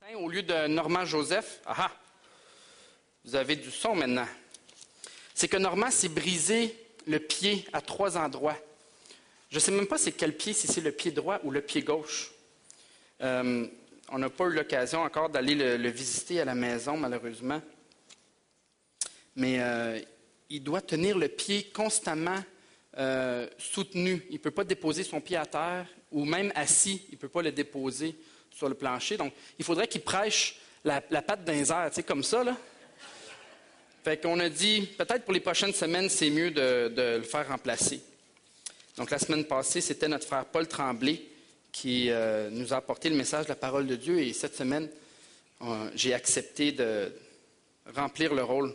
Au lieu de Normand Joseph, vous avez du son maintenant. C'est que Normand s'est brisé le pied à 3 endroits. Je ne sais même pas c'est quel pied, si c'est le pied droit ou le pied gauche. On n'a pas eu l'occasion encore d'aller le visiter à la maison, malheureusement. Mais il doit tenir le pied constamment soutenu. Il ne peut pas déposer son pied à terre, ou même assis, il ne peut pas le déposer sur le plancher. Donc, il faudrait qu'il prêche la patte dans les airs, tu sais, comme ça, là. Fait qu'on a dit, peut-être pour les prochaines semaines, c'est mieux de le faire remplacer. Donc, la semaine passée, c'était notre frère Paul Tremblay qui nous a apporté le message de la parole de Dieu. Et cette semaine, j'ai accepté de remplir le rôle.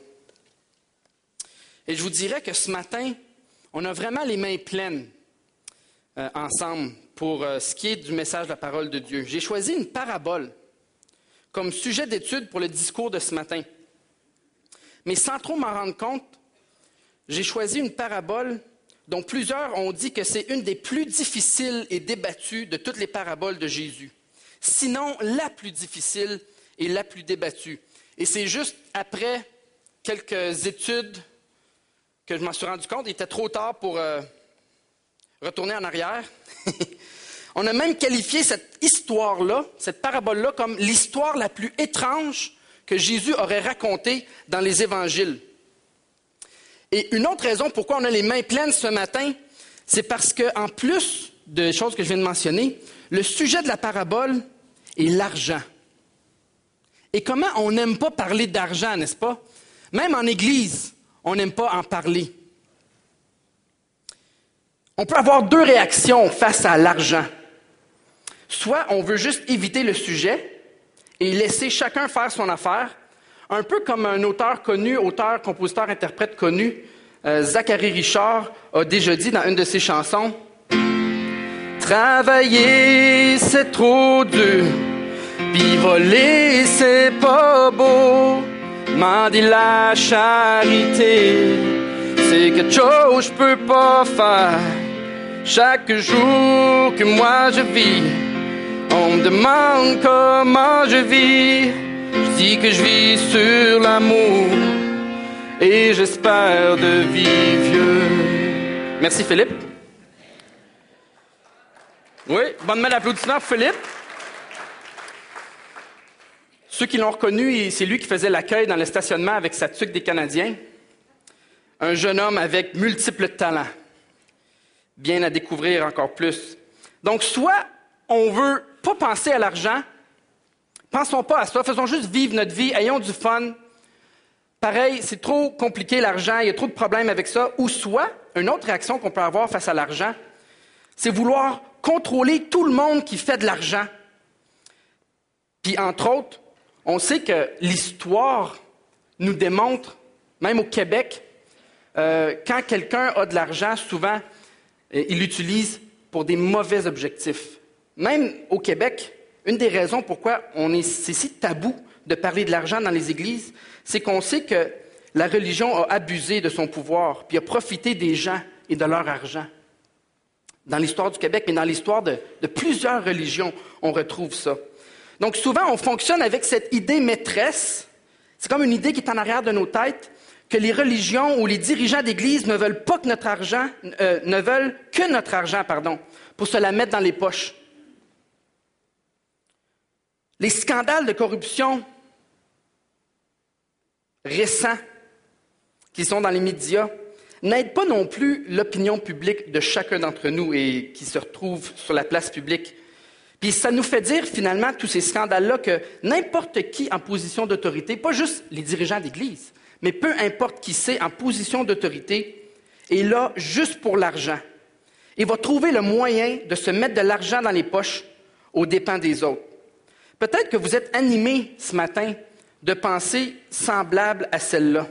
Et je vous dirais que ce matin, on a vraiment les mains pleines ensemble pour ce qui est du message de la parole de Dieu. J'ai choisi une parabole comme sujet d'étude pour le discours de ce matin. Mais sans trop m'en rendre compte, j'ai choisi une parabole dont plusieurs ont dit que c'est une des plus difficiles et débattues de toutes les paraboles de Jésus. Sinon, la plus difficile et la plus débattue. Et c'est juste après quelques études que je m'en suis rendu compte. Il était trop tard pour retourner en arrière. On a même qualifié cette histoire-là, cette parabole-là, comme l'histoire la plus étrange que Jésus aurait racontée dans les évangiles. Et une autre raison pourquoi on a les mains pleines ce matin, c'est parce qu'en plus des choses que je viens de mentionner, le sujet de la parabole est l'argent. Et comment on n'aime pas parler d'argent, n'est-ce pas? Même en Église, on n'aime pas en parler. On peut avoir 2 réactions face à l'argent. Soit on veut juste éviter le sujet et laisser chacun faire son affaire, un peu comme un auteur connu, auteur, compositeur, interprète connu, Zachary Richard, a déjà dit dans une de ses chansons, « Travailler, c'est trop dur, puis voler, c'est pas beau. Mendier la charité, c'est quelque chose que je peux pas faire. Chaque jour que moi je vis, on me demande comment je vis. Je dis que je vis sur l'amour et j'espère de vivre vieux. » Merci Philippe. Oui, bonne main d'applaudissement pour Philippe. Ceux qui l'ont reconnu, c'est lui qui faisait l'accueil dans le stationnement avec sa tuque des Canadiens. Un jeune homme avec multiples talents. Bien à découvrir encore plus. Donc, soit on veut pas penser à l'argent, pensons pas à ça, faisons juste vivre notre vie, ayons du fun. Pareil, c'est trop compliqué l'argent, il y a trop de problèmes avec ça. Ou soit, une autre réaction qu'on peut avoir face à l'argent, c'est vouloir contrôler tout le monde qui fait de l'argent. Puis, entre autres, on sait que l'histoire nous démontre, même au Québec, quand quelqu'un a de l'argent, souvent, il l'utilise pour des mauvais objectifs. Même au Québec, une des raisons pourquoi c'est si tabou de parler de l'argent dans les églises, c'est qu'on sait que la religion a abusé de son pouvoir, puis a profité des gens et de leur argent. Dans l'histoire du Québec, mais dans l'histoire de plusieurs religions, on retrouve ça. Donc souvent, on fonctionne avec cette idée maîtresse, c'est comme une idée qui est en arrière de nos têtes, que les religions ou les dirigeants d'Église ne veulent pas que notre argent, pour se la mettre dans les poches. Les scandales de corruption récents qui sont dans les médias n'aident pas non plus l'opinion publique de chacun d'entre nous et qui se retrouve sur la place publique. Puis ça nous fait dire finalement, tous ces scandales-là, que n'importe qui en position d'autorité, pas juste les dirigeants d'Église, mais peu importe qui c'est en position d'autorité, est là juste pour l'argent. Et va trouver le moyen de se mettre de l'argent dans les poches aux dépens des autres. Peut-être que vous êtes animés ce matin de pensées semblables à celle-là.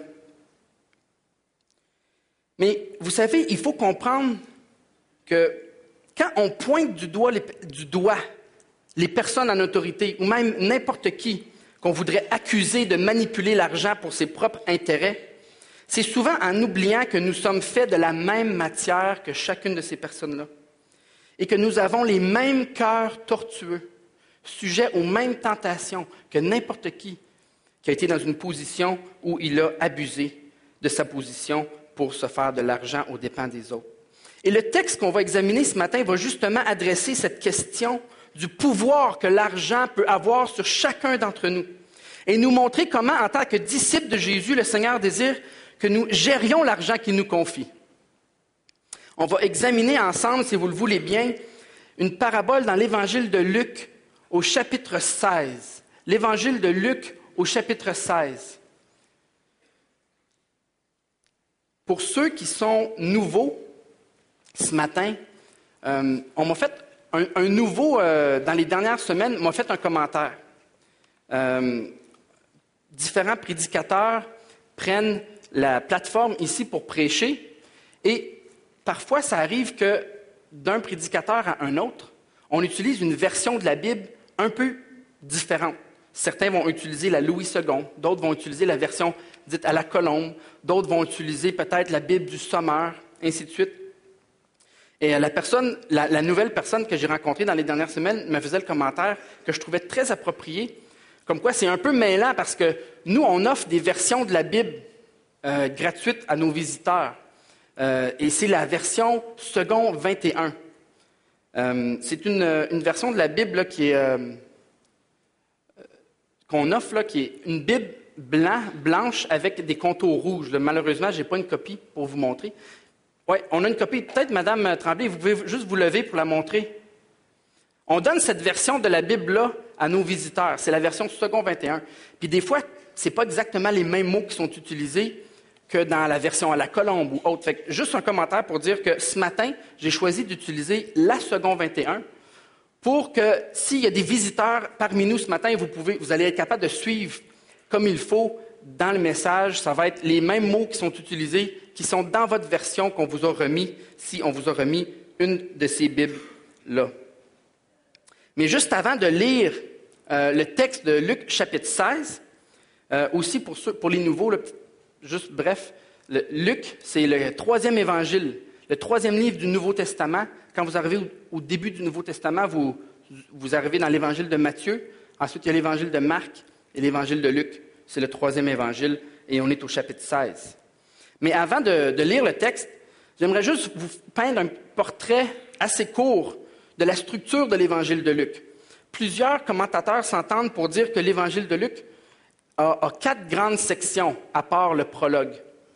Mais vous savez, il faut comprendre que quand on pointe du doigt les personnes en autorité, ou même n'importe qui, qu'on voudrait accuser de manipuler l'argent pour ses propres intérêts, c'est souvent en oubliant que nous sommes faits de la même matière que chacune de ces personnes-là et que nous avons les mêmes cœurs tortueux, sujet aux mêmes tentations que n'importe qui a été dans une position où il a abusé de sa position pour se faire de l'argent aux dépens des autres. Et le texte qu'on va examiner ce matin va justement adresser cette question du pouvoir que l'argent peut avoir sur chacun d'entre nous et nous montrer comment, en tant que disciples de Jésus, le Seigneur désire que nous gérions l'argent qu'il nous confie. On va examiner ensemble, si vous le voulez bien, une parabole dans l'Évangile de Luc au chapitre 16. L'Évangile de Luc au chapitre 16. Pour ceux qui sont nouveaux, ce matin, on m'a fait un nouveau, dans les dernières semaines, m'a fait un commentaire. Différents prédicateurs prennent la plateforme ici pour prêcher et parfois ça arrive que d'un prédicateur à un autre, on utilise une version de la Bible un peu différente. Certains vont utiliser la Louis II, d'autres vont utiliser la version dite à la Colombe, d'autres vont utiliser peut-être la Bible du Sommeur, ainsi de suite. Et la nouvelle personne que j'ai rencontrée dans les dernières semaines me faisait le commentaire que je trouvais très approprié, comme quoi c'est un peu mêlant parce que nous, on offre des versions de la Bible gratuites à nos visiteurs. Et c'est la version second 21. C'est une version de la Bible là, qu'on offre, là, qui est une Bible blanche avec des contours rouges. Là, malheureusement, je n'ai pas une copie pour vous montrer. Oui, on a une copie. Peut-être, Madame Tremblay, vous pouvez juste vous lever pour la montrer. On donne cette version de la Bible-là à nos visiteurs. C'est la version second 21. Puis des fois, ce n'est pas exactement les mêmes mots qui sont utilisés que dans la version à la Colombe ou autre. Fait que juste un commentaire pour dire que ce matin, j'ai choisi d'utiliser la second 21 pour que s'il y a des visiteurs parmi nous ce matin, vous allez être capable de suivre comme il faut dans le message. Ça va être les mêmes mots qui sont utilisés, qui sont dans votre version qu'on vous a remis, si on vous a remis une de ces Bibles-là. Mais juste avant de lire le texte de Luc chapitre 16, aussi pour les nouveaux, juste bref, Luc, c'est le troisième évangile, le troisième livre du Nouveau Testament. Quand vous arrivez au début du Nouveau Testament, vous arrivez dans l'évangile de Matthieu. Ensuite, il y a l'évangile de Marc et l'évangile de Luc. C'est le troisième évangile et on est au chapitre 16. Mais avant de lire le texte, j'aimerais juste vous peindre un portrait assez court de la structure de l'évangile de Luc. Plusieurs commentateurs s'entendent pour dire que l'évangile de Luc a 4 grandes sections, à part le prologue.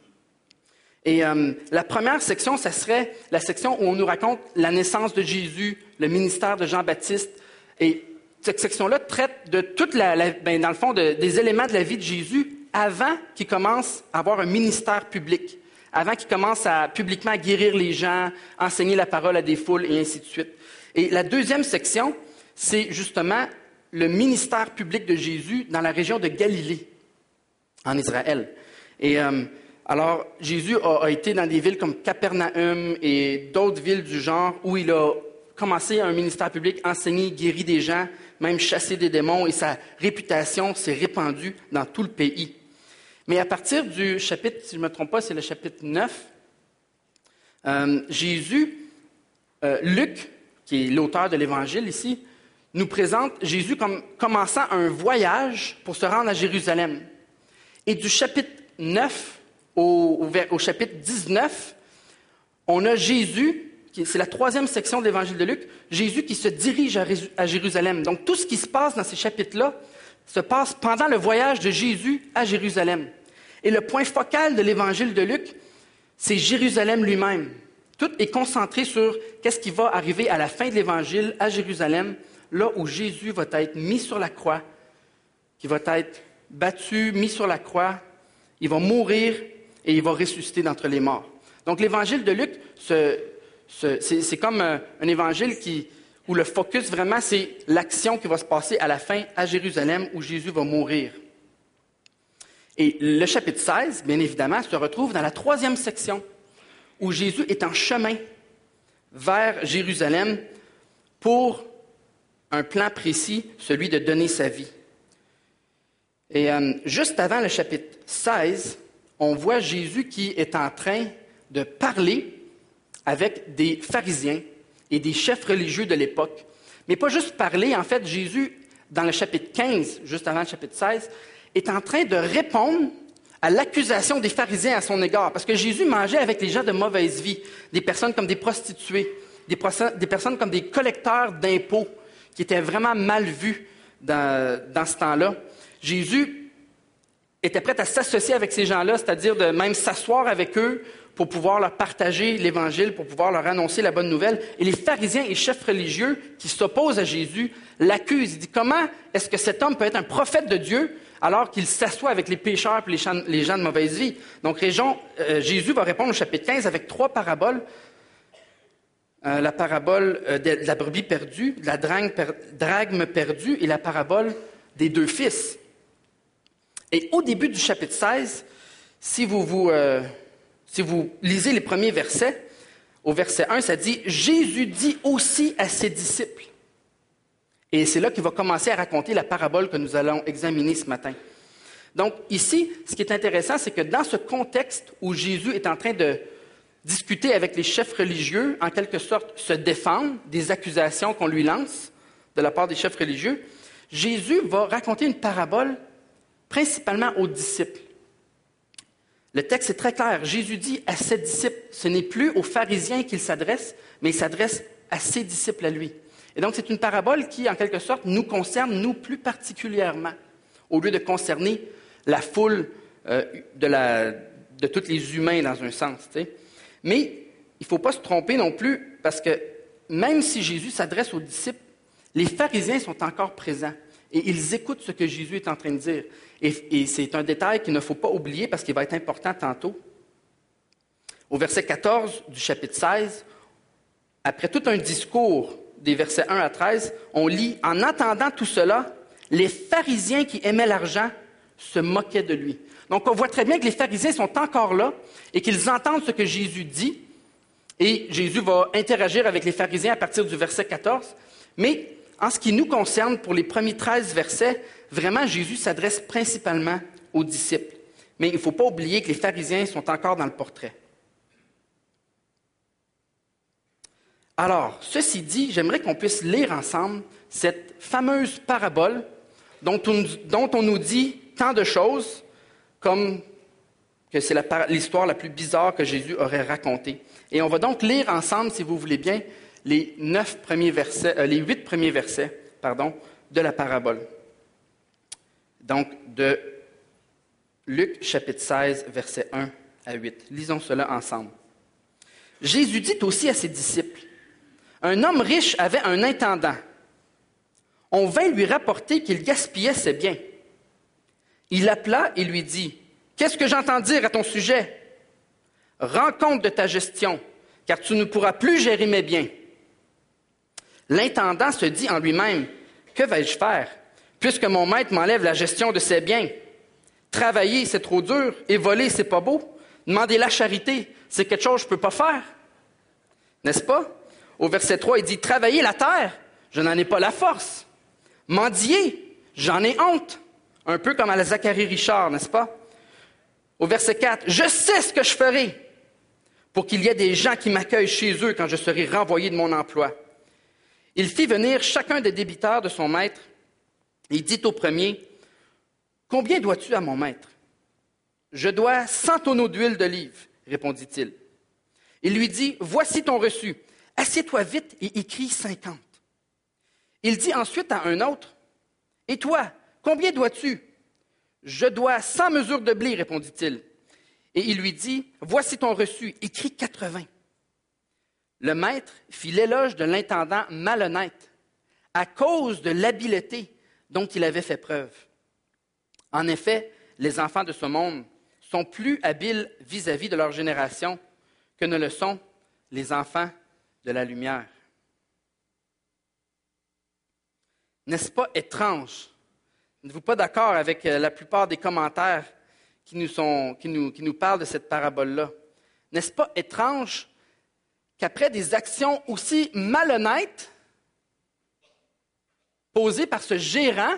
Et la première section, ça serait la section où on nous raconte la naissance de Jésus, le ministère de Jean-Baptiste. Et cette section-là traite de toute dans le fond, des éléments de la vie de Jésus avant qu'il commence à avoir un ministère public, avant qu'il commence à publiquement guérir les gens, enseigner la parole à des foules et ainsi de suite. Et la deuxième section, c'est justement le ministère public de Jésus dans la région de Galilée, en Israël. Et alors, Jésus a été dans des villes comme Capernaum et d'autres villes du genre où il a commencé un ministère public, enseigné, guéri des gens, même chassé des démons, et sa réputation s'est répandue dans tout le pays. Mais à partir du chapitre, si je ne me trompe pas, c'est le chapitre 9, Luc, qui est l'auteur de l'Évangile ici, nous présente Jésus comme commençant un voyage pour se rendre à Jérusalem. Et du chapitre 9 au chapitre 19, on a Jésus, c'est la troisième section de l'Évangile de Luc, Jésus qui se dirige à Jérusalem. Donc tout ce qui se passe dans ces chapitres-là se passe pendant le voyage de Jésus à Jérusalem. Et le point focal de l'Évangile de Luc, c'est Jérusalem lui-même. Tout est concentré sur qu'est-ce qui va arriver à la fin de l'Évangile à Jérusalem, là où Jésus va être mis sur la croix, qui va être battu, mis sur la croix, il va mourir et il va ressusciter d'entre les morts. Donc l'Évangile de Luc, c'est comme un évangile où le focus vraiment, c'est l'action qui va se passer à la fin à Jérusalem où Jésus va mourir. Et le chapitre 16, bien évidemment, se retrouve dans la troisième section où Jésus est en chemin vers Jérusalem pour un plan précis, celui de donner sa vie. Et juste avant le chapitre 16, on voit Jésus qui est en train de parler avec des pharisiens et des chefs religieux de l'époque. Mais pas juste parler. En fait, Jésus, dans le chapitre 15, juste avant le chapitre 16, est en train de répondre à l'accusation des pharisiens à son égard. Parce que Jésus mangeait avec les gens de mauvaise vie, des personnes comme des prostituées, des personnes comme des collecteurs d'impôts, qui étaient vraiment mal vus dans ce temps-là. Jésus était prêt à s'associer avec ces gens-là, c'est-à-dire de même s'asseoir avec eux pour pouvoir leur partager l'Évangile, pour pouvoir leur annoncer la bonne nouvelle. Et les pharisiens et chefs religieux qui s'opposent à Jésus l'accusent. Il dit, comment est-ce que cet homme peut être un prophète de Dieu alors qu'il s'assoit avec les pécheurs et les gens de mauvaise vie? Donc, Jésus va répondre au chapitre 15 avec 3 paraboles. La parabole de la brebis perdue, de la drachme perdue et la parabole des 2 fils. Et au début du chapitre 16, si vous lisez les premiers versets, au verset 1, ça dit « Jésus dit aussi à ses disciples ». Et c'est là qu'il va commencer à raconter la parabole que nous allons examiner ce matin. Donc ici, ce qui est intéressant, c'est que dans ce contexte où Jésus est en train de discuter avec les chefs religieux, en quelque sorte se défendre des accusations qu'on lui lance de la part des chefs religieux, Jésus va raconter une parabole principalement aux disciples. Le texte est très clair. Jésus dit à ses disciples, ce n'est plus aux pharisiens qu'il s'adresse, mais il s'adresse à ses disciples à lui. Et donc, c'est une parabole qui, en quelque sorte, nous concerne, nous, plus particulièrement, au lieu de concerner la foule de tous les humains dans un sens. Tu sais. Mais il ne faut pas se tromper non plus, parce que même si Jésus s'adresse aux disciples, les pharisiens sont encore présents et ils écoutent ce que Jésus est en train de dire. Et c'est un détail qu'il ne faut pas oublier parce qu'il va être important tantôt. Au verset 14 du chapitre 16, après tout un discours des versets 1 à 13, on lit « En entendant tout cela, les pharisiens qui aimaient l'argent se moquaient de lui. » Donc on voit très bien que les pharisiens sont encore là et qu'ils entendent ce que Jésus dit. Et Jésus va interagir avec les pharisiens à partir du verset 14. Mais en ce qui nous concerne, pour les premiers 13 versets, vraiment, Jésus s'adresse principalement aux disciples. Mais il ne faut pas oublier que les pharisiens sont encore dans le portrait. Alors, ceci dit, j'aimerais qu'on puisse lire ensemble cette fameuse parabole dont on nous dit tant de choses, comme que c'est l'histoire la plus bizarre que Jésus aurait racontée. Et on va donc lire ensemble, si vous voulez bien, les 8 premiers versets, de la parabole. Donc, de Luc, chapitre 16, versets 1 à 8. Lisons cela ensemble. Jésus dit aussi à ses disciples, « Un homme riche avait un intendant. On vint lui rapporter qu'il gaspillait ses biens. Il l'appela et lui dit, « Qu'est-ce que j'entends dire à ton sujet? Rends compte de ta gestion, car tu ne pourras plus gérer mes biens. » L'intendant se dit en lui-même, « Que vais-je faire, puisque mon maître m'enlève la gestion de ses biens? Travailler, c'est trop dur, et voler, c'est pas beau. Demander la charité, c'est quelque chose que je ne peux pas faire. » N'est-ce pas? Au verset 3, il dit, « Travailler la terre, je n'en ai pas la force. Mendier, j'en ai honte. » Un peu comme à la Zacharie Richard, n'est-ce pas? Au verset 4, « Je sais ce que je ferai pour qu'il y ait des gens qui m'accueillent chez eux quand je serai renvoyé de mon emploi. » Il fit venir chacun des débiteurs de son maître. Il dit au premier, « Combien dois-tu à mon maître? »« Je dois 100 tonneaux d'huile d'olive, répondit-il. Il lui dit, « Voici ton reçu. Assieds-toi vite et écris 50. » Il dit ensuite à un autre, « Et toi, combien dois-tu? »« Je dois 100 mesures de blé, répondit-il. Et il lui dit, « Voici ton reçu, écris 80. » Le maître fit l'éloge de l'intendant malhonnête à cause de l'habileté dont il avait fait preuve. En effet, les enfants de ce monde sont plus habiles vis-à-vis de leur génération que ne le sont les enfants de la lumière. N'est-ce pas étrange? N'êtes-vous pas d'accord avec la plupart des commentaires qui nous parlent de cette parabole-là? N'est-ce pas étrange qu'après des actions aussi malhonnêtes posées par ce gérant,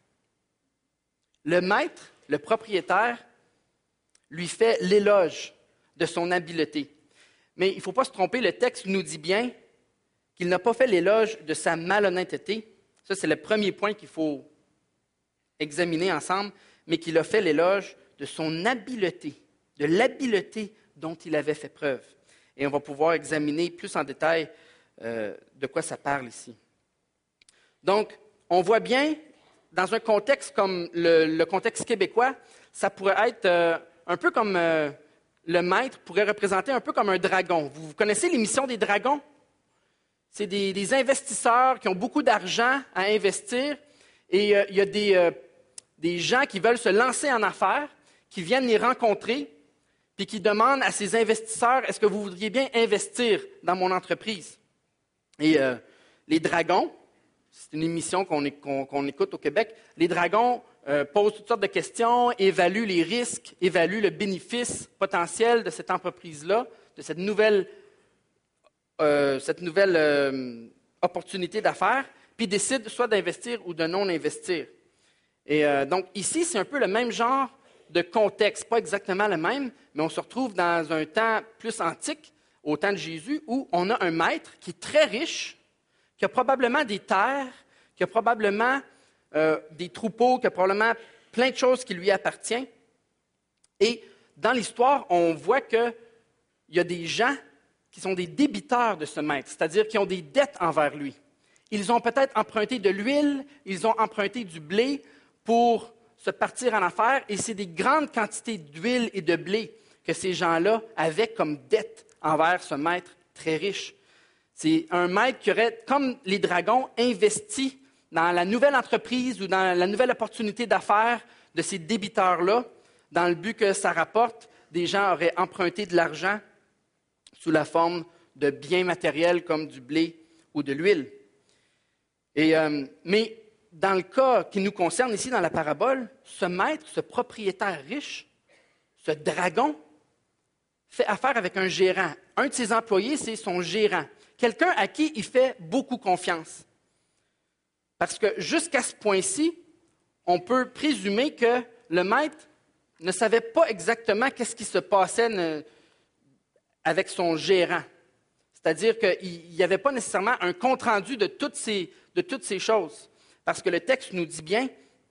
le maître, le propriétaire, lui fait l'éloge de son habileté. Mais il ne faut pas se tromper, le texte nous dit bien qu'il n'a pas fait l'éloge de sa malhonnêteté. Ça, c'est le premier point qu'il faut examiner ensemble, mais qu'il a fait l'éloge de son habileté, de l'habileté dont il avait fait preuve. Et on va pouvoir examiner plus en détail de quoi ça parle ici. Donc, on voit bien, dans un contexte comme le contexte québécois, ça pourrait être un peu comme le maître pourrait représenter un peu comme un dragon. Vous connaissez l'émission des dragons? C'est des investisseurs qui ont beaucoup d'argent à investir et il y a des gens qui veulent se lancer en affaires, qui viennent les rencontrer puis qui demandent à ces investisseurs, est-ce que vous voudriez bien investir dans mon entreprise? Et les dragons, c'est une émission qu'on écoute au Québec, les dragons posent toutes sortes de questions, évaluent les risques, évaluent le bénéfice potentiel de cette entreprise-là, de cette nouvelle opportunité d'affaires, puis décident soit d'investir ou de non investir. Et donc ici, c'est un peu le même genre de contexte, pas exactement le même, mais on se retrouve dans un temps plus antique, au temps de Jésus, où on a un maître qui est très riche, qui a probablement des terres, qui a probablement des troupeaux, qui a probablement plein de choses qui lui appartiennent. Et dans l'histoire, on voit qu'il y a des gens qui sont des débiteurs de ce maître, c'est-à-dire qui ont des dettes envers lui. Ils ont peut-être emprunté de l'huile, ils ont emprunté du blé pour se partir en affaires, et c'est des grandes quantités d'huile et de blé que ces gens-là avaient comme dette envers ce maître très riche. C'est un maître qui aurait, comme les dragons, investi dans la nouvelle entreprise ou dans la nouvelle opportunité d'affaires de ces débiteurs-là, dans le but que ça rapporte. Des gens auraient emprunté de l'argent sous la forme de biens matériels comme du blé ou de l'huile. Mais dans le cas qui nous concerne ici dans la parabole, ce maître, ce propriétaire riche, ce dragon, fait affaire avec un gérant. Un de ses employés, c'est son gérant. Quelqu'un à qui il fait beaucoup confiance. Parce que jusqu'à ce point-ci, on peut présumer que le maître ne savait pas exactement qu'est-ce qui se passait avec son gérant. C'est-à-dire qu'il n'y avait pas nécessairement un compte-rendu de toutes ces choses. Parce que le texte nous dit bien,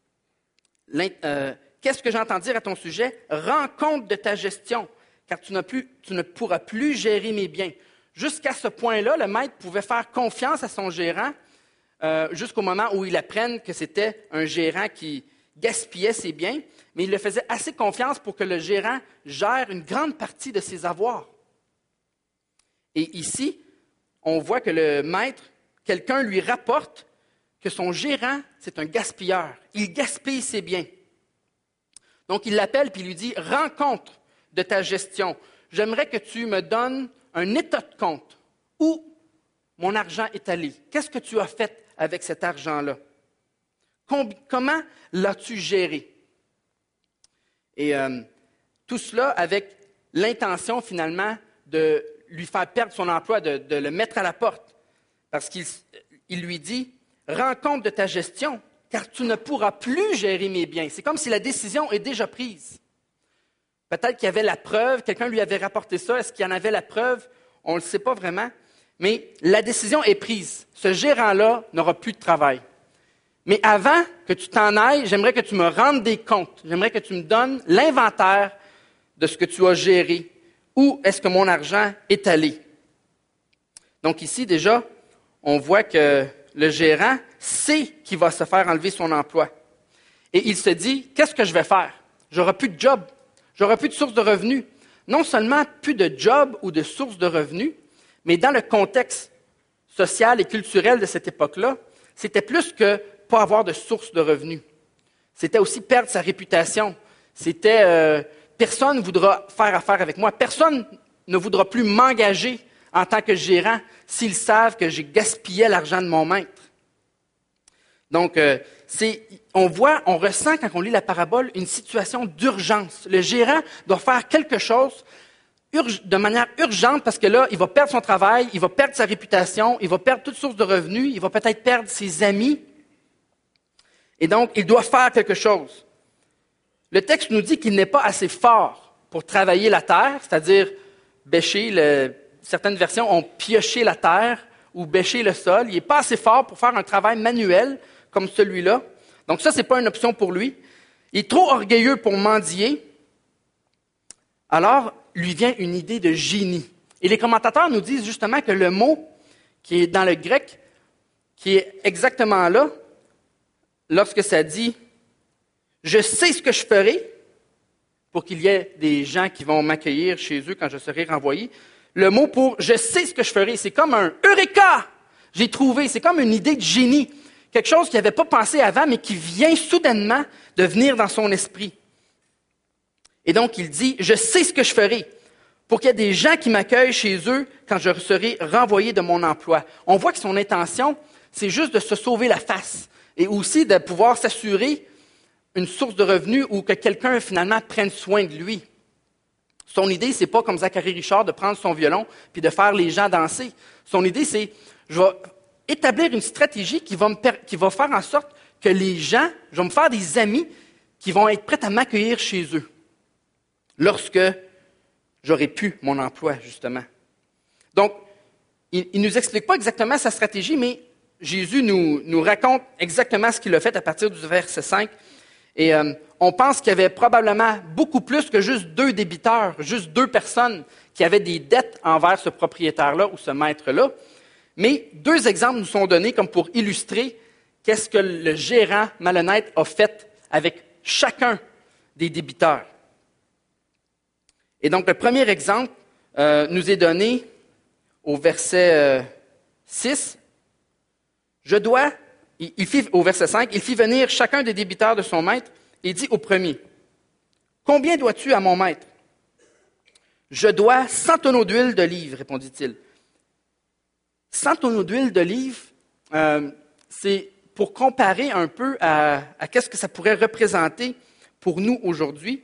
qu'est-ce que j'entends dire à ton sujet? Rends compte de ta gestion, car tu ne pourras plus gérer mes biens. Jusqu'à ce point-là, le maître pouvait faire confiance à son gérant jusqu'au moment où il apprenne que c'était un gérant qui gaspillait ses biens, mais il le faisait assez confiance pour que le gérant gère une grande partie de ses avoirs. Et ici, on voit que le maître, quelqu'un lui rapporte que son gérant, c'est un gaspilleur. Il gaspille ses biens. Donc, il l'appelle puis il lui dit, « Rends compte de ta gestion. J'aimerais que tu me donnes un état de compte. Où mon argent est allé? Qu'est-ce que tu as fait avec cet argent-là? Comment l'as-tu géré? » Et tout cela avec l'intention, finalement, de lui faire perdre son emploi, de le mettre à la porte. Parce qu'il lui dit, « Rends compte de ta gestion, car tu ne pourras plus gérer mes biens. » C'est comme si la décision est déjà prise. Peut-être qu'il y avait la preuve, quelqu'un lui avait rapporté ça. Est-ce qu'il y en avait la preuve? On ne le sait pas vraiment. Mais la décision est prise. Ce gérant-là n'aura plus de travail. Mais avant que tu t'en ailles, j'aimerais que tu me rendes des comptes. J'aimerais que tu me donnes l'inventaire de ce que tu as géré. Où est-ce que mon argent est allé? Donc ici, déjà, on voit que le gérant sait qu'il va se faire enlever son emploi. Et il se dit, qu'est-ce que je vais faire? J'aurai plus de job. J'aurai plus de source de revenus. Non seulement plus de job ou de source de revenus, mais dans le contexte social et culturel de cette époque-là, c'était plus que pas avoir de source de revenus. C'était aussi perdre sa réputation. C'était personne ne voudra faire affaire avec moi. Personne ne voudra plus m'engager en tant que gérant s'ils savent que j'ai gaspillé l'argent de mon maître. Donc, on ressent quand on lit la parabole une situation d'urgence. Le gérant doit faire quelque chose de manière urgente parce que là, il va perdre son travail, il va perdre sa réputation, il va perdre toute source de revenus, il va peut-être perdre ses amis. Et donc, il doit faire quelque chose. Le texte nous dit qu'il n'est pas assez fort pour travailler la terre, c'est-à-dire bêcher, certaines versions ont pioché la terre ou bêcher le sol. Il n'est pas assez fort pour faire un travail manuel comme celui-là. Donc ça, ce n'est pas une option pour lui. Il est trop orgueilleux pour mendier. Alors, lui vient une idée de génie. Et les commentateurs nous disent justement que le mot qui est dans le grec, qui est exactement là, lorsque ça dit « Je sais ce que je ferai », pour qu'il y ait des gens qui vont m'accueillir chez eux quand je serai renvoyé. Le mot pour « je sais ce que je ferai », c'est comme un « Eureka ». J'ai trouvé, c'est comme une idée de génie, quelque chose qu'il n'avait pas pensé avant, mais qui vient soudainement de venir dans son esprit. Et donc, il dit « je sais ce que je ferai », pour qu'il y ait des gens qui m'accueillent chez eux quand je serai renvoyé de mon emploi. On voit que son intention, c'est juste de se sauver la face et aussi de pouvoir s'assurer une source de revenus ou que quelqu'un, finalement, prenne soin de lui. Son idée, c'est pas comme Zacharie Richard de prendre son violon puis de faire les gens danser. Son idée, c'est je vais établir une stratégie qui va faire en sorte que les gens, je vais me faire des amis qui vont être prêts à m'accueillir chez eux lorsque j'aurai pu mon emploi, justement. Donc, il ne nous explique pas exactement sa stratégie, mais Jésus nous raconte exactement ce qu'il a fait à partir du verset 5. Et on pense qu'il y avait probablement beaucoup plus que juste 2 débiteurs, juste 2 personnes qui avaient des dettes envers ce propriétaire-là ou ce maître-là. Mais 2 exemples nous sont donnés comme pour illustrer qu'est-ce que le gérant malhonnête a fait avec chacun des débiteurs. Et donc, le premier exemple nous est donné au verset 6. Au verset 5, il fit venir chacun des débiteurs de son maître et dit au premier, « Combien dois-tu à mon maître? »« Je dois 100 tonneaux d'huile d'olive, répondit-il. » 100 tonneaux d'huile d'olive, c'est pour comparer un peu à qu'est-ce que ça pourrait représenter pour nous aujourd'hui.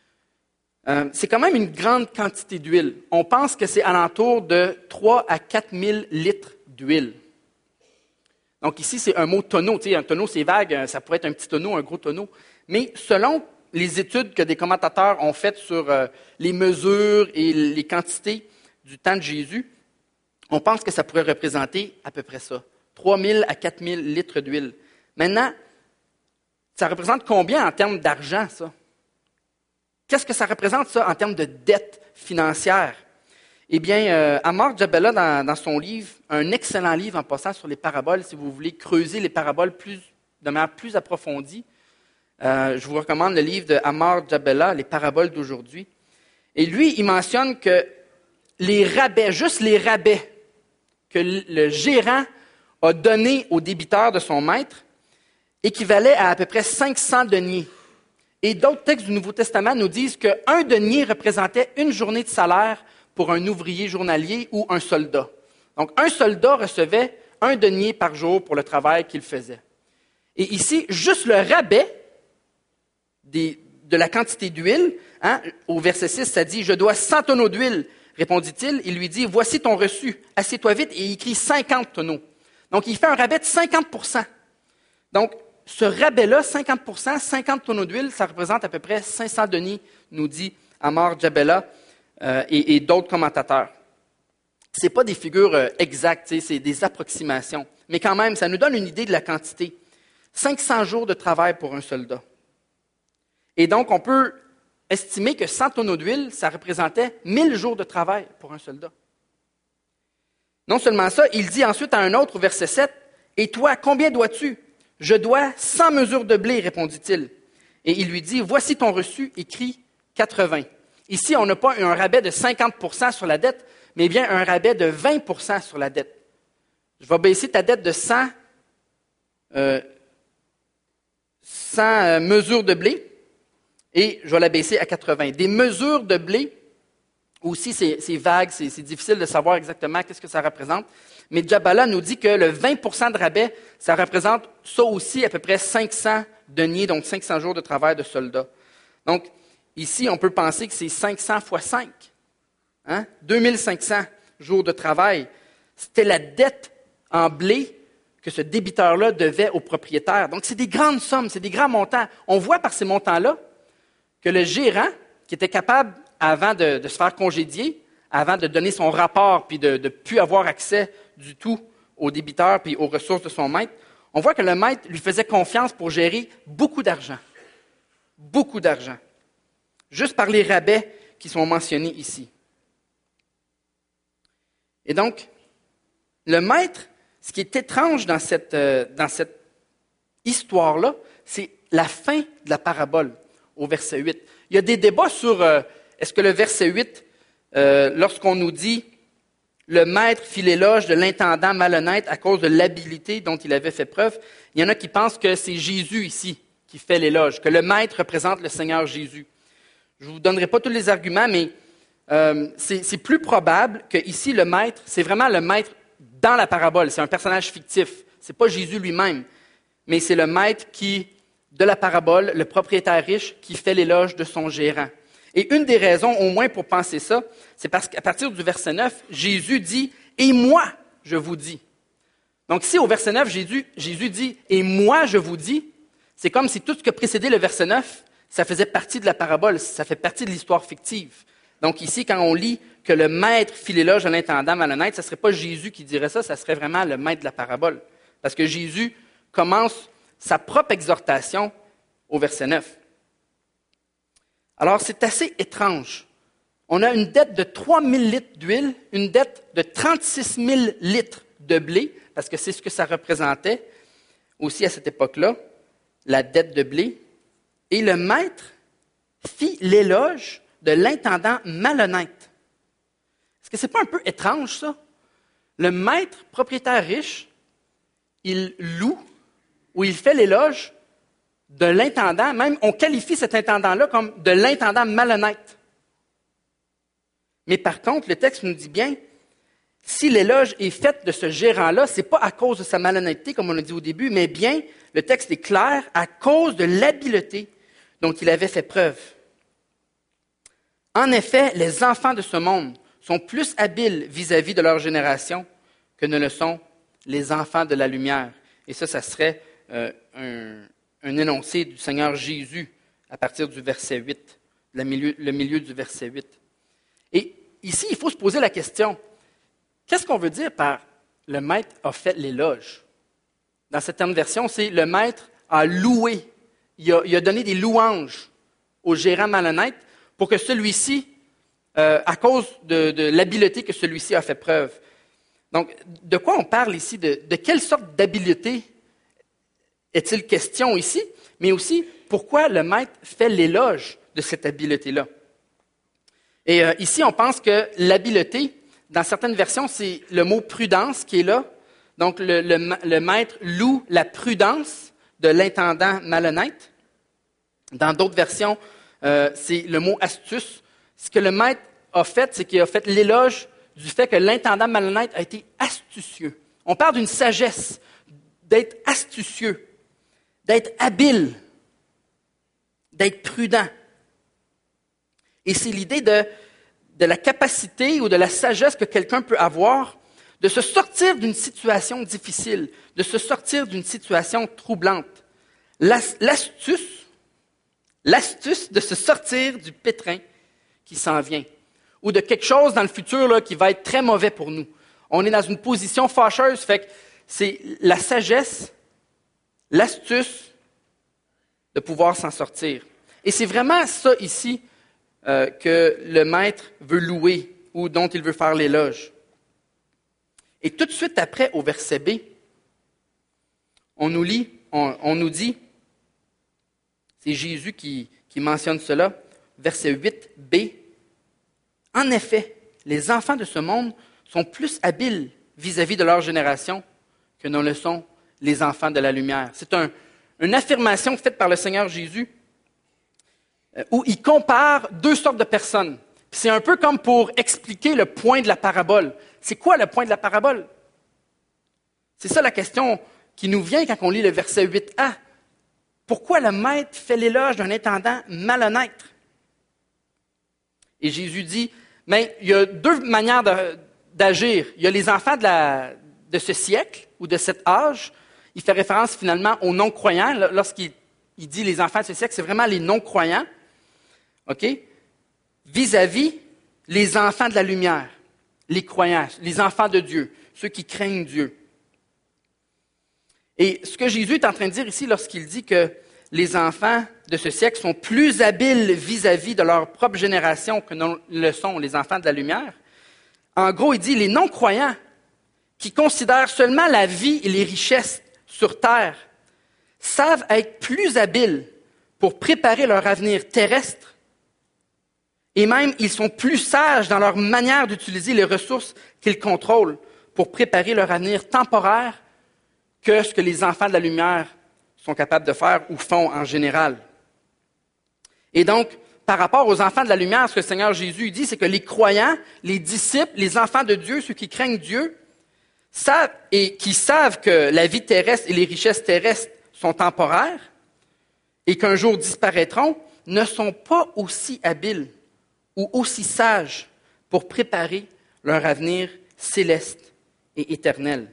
C'est quand même une grande quantité d'huile. On pense que c'est alentour de 3 à 4 000 litres d'huile. Donc ici, c'est un mot tonneau. Tu sais, un tonneau, c'est vague, ça pourrait être un petit tonneau, un gros tonneau. Mais selon les études que des commentateurs ont faites sur les mesures et les quantités du temps de Jésus, on pense que ça pourrait représenter à peu près ça, 3 000 à 4 000 litres d'huile. Maintenant, ça représente combien en termes d'argent, ça? Qu'est-ce que ça représente, ça, en termes de dette financière? Eh bien, Amar Jabella, dans son livre, un excellent livre en passant sur les paraboles, si vous voulez creuser les paraboles de manière plus approfondie, je vous recommande le livre de Amar Jabella, Les paraboles d'aujourd'hui. Et lui, il mentionne que les rabais, juste les rabais que le gérant a donnés aux débiteurs de son maître, équivalaient à peu près 500 deniers. Et d'autres textes du Nouveau Testament nous disent qu'un denier représentait une journée de salaire pour un ouvrier journalier ou un soldat. Donc, un soldat recevait 1 denier par jour pour le travail qu'il faisait. Et ici, juste le rabais de la quantité d'huile, au verset 6, ça dit « Je dois 100 tonneaux d'huile », répondit-il. Il lui dit « Voici ton reçu, assieds-toi vite » et il écrit 50 tonneaux. Donc, il fait un rabais de 50 %. Donc, ce rabais-là, 50 %, 50 tonneaux d'huile, ça représente à peu près 500 deniers, nous dit Amar Jabella et d'autres commentateurs. Ce n'est pas des figures exactes, c'est des approximations. Mais quand même, ça nous donne une idée de la quantité. 500 jours de travail pour un soldat. Et donc, on peut estimer que 100 tonneaux d'huile, ça représentait 1000 jours de travail pour un soldat. Non seulement ça, il dit ensuite à un autre au verset 7, « Et toi, combien dois-tu? » « Je dois 100 mesures de blé, répondit-il. Et il lui dit, « Voici ton reçu, écrit 80. » Ici, on n'a pas un rabais de 50 % sur la dette, mais bien un rabais de 20 % sur la dette. Je vais baisser ta dette de 100 mesures de blé et je vais la baisser à 80. Des mesures de blé, aussi c'est vague, c'est difficile de savoir exactement qu'est-ce que ça représente. Mais Jabala nous dit que le 20 % de rabais, ça représente ça aussi à peu près 500 deniers, donc 500 jours de travail de soldats. Donc, ici, on peut penser que c'est 500 fois 5. 2500 jours de travail. C'était la dette en blé que ce débiteur-là devait au propriétaire. Donc, c'est des grandes sommes, c'est des grands montants. On voit par ces montants-là que le gérant, qui était capable, avant de se faire congédier, avant de donner son rapport puis de ne plus avoir accès du tout aux débiteurs puis aux ressources de son maître, on voit que le maître lui faisait confiance pour gérer beaucoup d'argent. Beaucoup d'argent. Juste par les rabais qui sont mentionnés ici. Et donc, le maître, ce qui est étrange dans cette histoire-là, c'est la fin de la parabole au verset 8. Il y a des débats sur est-ce que le verset 8, lorsqu'on nous dit « Le maître fit l'éloge de l'intendant malhonnête à cause de l'habileté dont il avait fait preuve », il y en a qui pensent que c'est Jésus ici qui fait l'éloge, que le maître représente le Seigneur Jésus. Je ne vous donnerai pas tous les arguments, mais c'est plus probable que ici le maître, c'est vraiment le maître dans la parabole. C'est un personnage fictif. Ce n'est pas Jésus lui-même, mais c'est le maître de la parabole, le propriétaire riche, qui fait l'éloge de son gérant. Et une des raisons, au moins pour penser ça, c'est parce qu'à partir du verset 9, Jésus dit « Et moi, je vous dis ». Donc ici, au verset 9, Jésus dit « Et moi, je vous dis ». C'est comme si tout ce qui précédait le verset 9, ça faisait partie de la parabole, ça fait partie de l'histoire fictive. Donc ici, quand on lit que le maître fit l'éloge de l'intendant malhonnête, ce ne serait pas Jésus qui dirait ça, ça serait vraiment le maître de la parabole. Parce que Jésus commence sa propre exhortation au verset 9. Alors, c'est assez étrange. On a une dette de 3 000 litres d'huile, une dette de 36 000 litres de blé, parce que c'est ce que ça représentait aussi à cette époque-là, la dette de blé. Et le maître fit l'éloge de l'intendant malhonnête. Est-ce que ce n'est pas un peu étrange, ça? Le maître propriétaire riche, il loue ou il fait l'éloge de l'intendant, même on qualifie cet intendant-là comme de l'intendant malhonnête. Mais par contre, le texte nous dit bien, si l'éloge est fait de ce gérant-là, ce n'est pas à cause de sa malhonnêteté, comme on a dit au début, mais bien, le texte est clair, à cause de l'habileté dont il avait fait preuve. En effet, les enfants de ce monde sont plus habiles vis-à-vis de leur génération que ne le sont les enfants de la lumière. Et ça serait un énoncé du Seigneur Jésus à partir du verset 8, le milieu du verset 8. Et ici, il faut se poser la question, qu'est-ce qu'on veut dire par « le maître a fait l'éloge » ? Dans certaines versions, c'est « le maître a loué ». Il a donné des louanges au gérant malhonnête pour que celui-ci, à cause de l'habileté que celui-ci a fait preuve. Donc, de quoi on parle ici? De quelle sorte d'habileté est-il question ici? Mais aussi, pourquoi le maître fait l'éloge de cette habileté-là? Et ici, on pense que l'habileté, dans certaines versions, c'est le mot prudence qui est là. Donc, le maître loue la prudence de l'intendant malhonnête. Dans d'autres versions, c'est le mot astuce. Ce que le maître a fait, c'est qu'il a fait l'éloge du fait que l'intendant malhonnête a été astucieux. On parle d'une sagesse, d'être astucieux, d'être habile, d'être prudent. Et c'est l'idée de la capacité ou de la sagesse que quelqu'un peut avoir de se sortir d'une situation difficile, de se sortir d'une situation troublante. L'astuce de se sortir du pétrin qui s'en vient, ou de quelque chose dans le futur là, qui va être très mauvais pour nous. On est dans une position fâcheuse, fait que c'est la sagesse, l'astuce de pouvoir s'en sortir. Et c'est vraiment ça ici que le maître veut louer ou dont il veut faire l'éloge. Et tout de suite après, au verset B, on nous dit, c'est Jésus qui mentionne cela, verset 8b, « En effet, les enfants de ce monde sont plus habiles vis-à-vis de leur génération que ne le sont les enfants de la lumière. » C'est une affirmation faite par le Seigneur Jésus où il compare deux sortes de personnes. C'est un peu comme pour expliquer le point de la parabole. C'est quoi le point de la parabole? C'est ça la question qui nous vient quand on lit le verset 8a. Pourquoi le maître fait l'éloge d'un intendant malhonnête? Et Jésus dit, mais il y a deux manières d'agir. Il y a les enfants de ce siècle ou de cet âge. Il fait référence finalement aux non-croyants. Lorsqu'il dit les enfants de ce siècle, c'est vraiment les non-croyants. OK? Vis-à-vis les enfants de la lumière, les croyants, les enfants de Dieu, ceux qui craignent Dieu. Et ce que Jésus est en train de dire ici lorsqu'il dit que les enfants de ce siècle sont plus habiles vis-à-vis de leur propre génération que ne le sont les enfants de la lumière, en gros, il dit les non-croyants qui considèrent seulement la vie et les richesses sur terre savent être plus habiles pour préparer leur avenir terrestre et même ils sont plus sages dans leur manière d'utiliser les ressources qu'ils contrôlent pour préparer leur avenir temporaire que ce que les enfants de la lumière sont capables de faire ou font en général. Et donc, par rapport aux enfants de la lumière, ce que le Seigneur Jésus dit, c'est que les croyants, les disciples, les enfants de Dieu, ceux qui craignent Dieu, savent et qui savent que la vie terrestre et les richesses terrestres sont temporaires et qu'un jour disparaîtront, ne sont pas aussi habiles ou aussi sages pour préparer leur avenir céleste et éternel.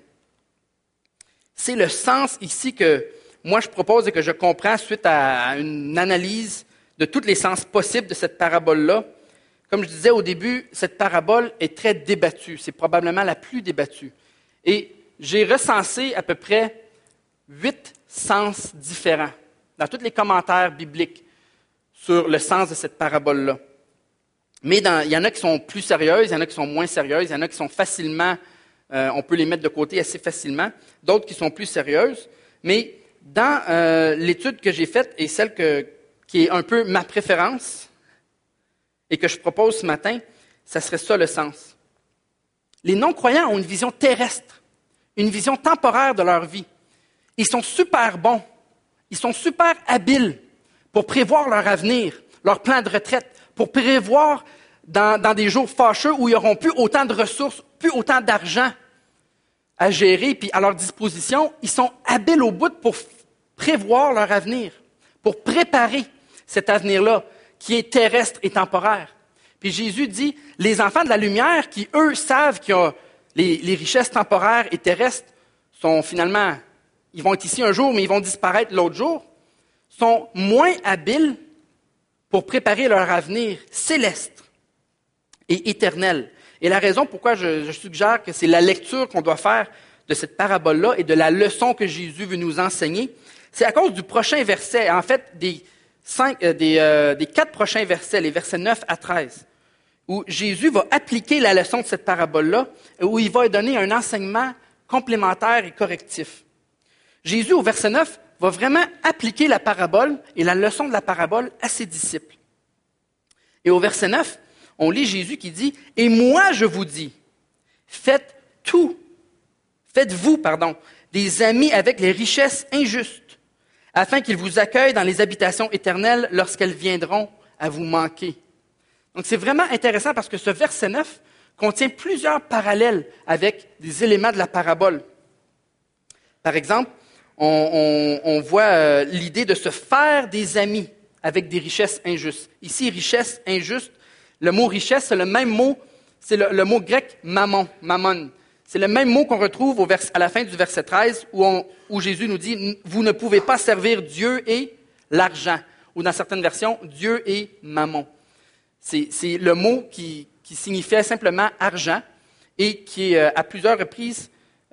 C'est le sens ici que moi je propose et que je comprends suite à une analyse de tous les sens possibles de cette parabole-là. Comme je disais au début, cette parabole est très débattue. C'est probablement la plus débattue. Et j'ai recensé à peu près 8 sens différents dans tous les commentaires bibliques sur le sens de cette parabole-là. Mais il y en a qui sont plus sérieuses, il y en a qui sont moins sérieuses, il y en a qui sont facilement, on peut les mettre de côté assez facilement, d'autres qui sont plus sérieuses. Mais dans l'étude que j'ai faite et celle qui est un peu ma préférence et que je propose ce matin, ça serait ça le sens. Les non-croyants ont une vision terrestre, une vision temporaire de leur vie. Ils sont super bons, ils sont super habiles pour prévoir leur avenir, leur plan de retraite, pour prévoir dans des jours fâcheux où ils n'auront plus autant de ressources, plus autant d'argent à gérer, puis à leur disposition. Ils sont habiles au bout pour prévoir leur avenir, pour préparer cet avenir-là qui est terrestre et temporaire. Puis Jésus dit, les enfants de la lumière qui, eux, savent qu'il y a les richesses temporaires et terrestres sont finalement, ils vont être ici un jour, mais ils vont disparaître l'autre jour, sont moins habiles pour préparer leur avenir céleste et éternel. Et la raison pourquoi je suggère que c'est la lecture qu'on doit faire de cette parabole-là et de la leçon que Jésus veut nous enseigner, c'est à cause du prochain verset, en fait des 4 prochains versets, les versets 9 à 13, où Jésus va appliquer la leçon de cette parabole-là, où il va donner un enseignement complémentaire et correctif. Jésus, au verset 9, va vraiment appliquer la parabole et la leçon de la parabole à ses disciples. Et au verset 9, on lit Jésus qui dit « Et moi je vous dis, faites-vous, des amis avec les richesses injustes, afin qu'ils vous accueillent dans les habitations éternelles lorsqu'elles viendront à vous manquer. » Donc c'est vraiment intéressant parce que ce verset 9 contient plusieurs parallèles avec des éléments de la parabole. Par exemple, on voit l'idée de se faire des amis avec des richesses injustes. Ici, richesse injuste, le mot richesse, c'est le même mot, c'est le mot grec mammon. C'est le même mot qu'on retrouve à la fin du verset 13 où Jésus nous dit « Vous ne pouvez pas servir Dieu et l'argent » ou dans certaines versions « Dieu et mammon ». C'est le mot qui signifiait simplement « argent » et qui est à plusieurs reprises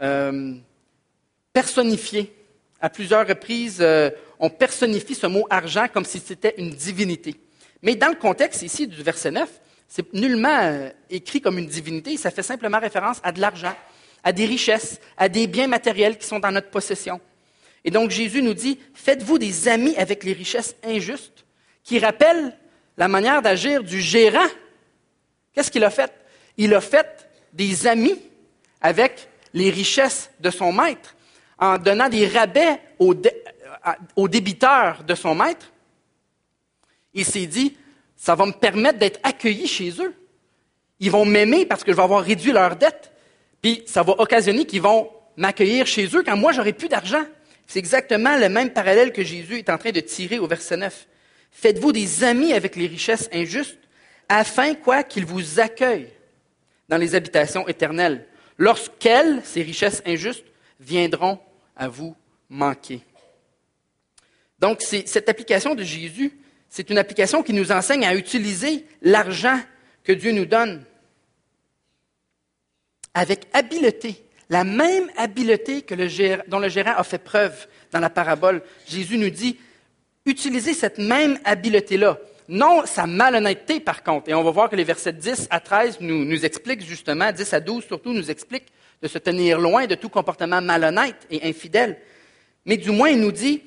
personnifié. À plusieurs reprises, on personnifie ce mot « argent » comme si c'était une divinité. Mais dans le contexte ici du verset 9, c'est nullement écrit comme une divinité, ça fait simplement référence à de l'argent, à des richesses, à des biens matériels qui sont dans notre possession. Et donc Jésus nous dit, faites-vous des amis avec les richesses injustes, qui rappellent la manière d'agir du gérant. Qu'est-ce qu'il a fait? Il a fait des amis avec les richesses de son maître, en donnant des rabais aux débiteurs de son maître. Il s'est dit, ça va me permettre d'être accueilli chez eux. Ils vont m'aimer parce que je vais avoir réduit leur dette. Puis ça va occasionner qu'ils vont m'accueillir chez eux quand moi, j'aurai plus d'argent. C'est exactement le même parallèle que Jésus est en train de tirer au verset 9. Faites-vous des amis avec les richesses injustes, afin qu'ils vous accueillent dans les habitations éternelles, lorsqu'elles, ces richesses injustes, viendront à vous manquer. Donc, cette application de Jésus, c'est une application qui nous enseigne à utiliser l'argent que Dieu nous donne avec habileté, La même habileté dont le gérant a fait preuve dans la parabole. Jésus nous dit, utilisez cette même habileté-là. Non sa malhonnêteté, par contre. Et on va voir que les versets 10 à 13 nous expliquent justement, 10 à 12 surtout, nous expliquent de se tenir loin de tout comportement malhonnête et infidèle. Mais du moins, il nous dit,